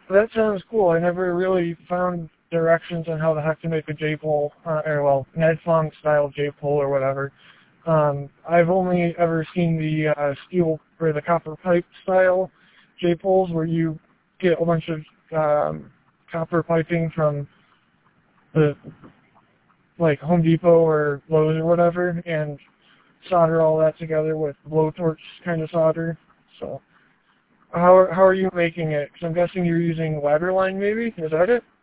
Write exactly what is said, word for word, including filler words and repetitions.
That sounds cool. I never really found directions on how the heck to make a J-pole, uh, or well, Ned Fong style J-pole or whatever. Um, I've only ever seen the uh, steel or the copper pipe style J-poles where you get a bunch of um, copper piping from the like Home Depot or Lowe's or whatever, and solder all that together with blowtorch kind of solder. So, how how are you making it? Because I'm guessing you're using ladder line, maybe. Is that it?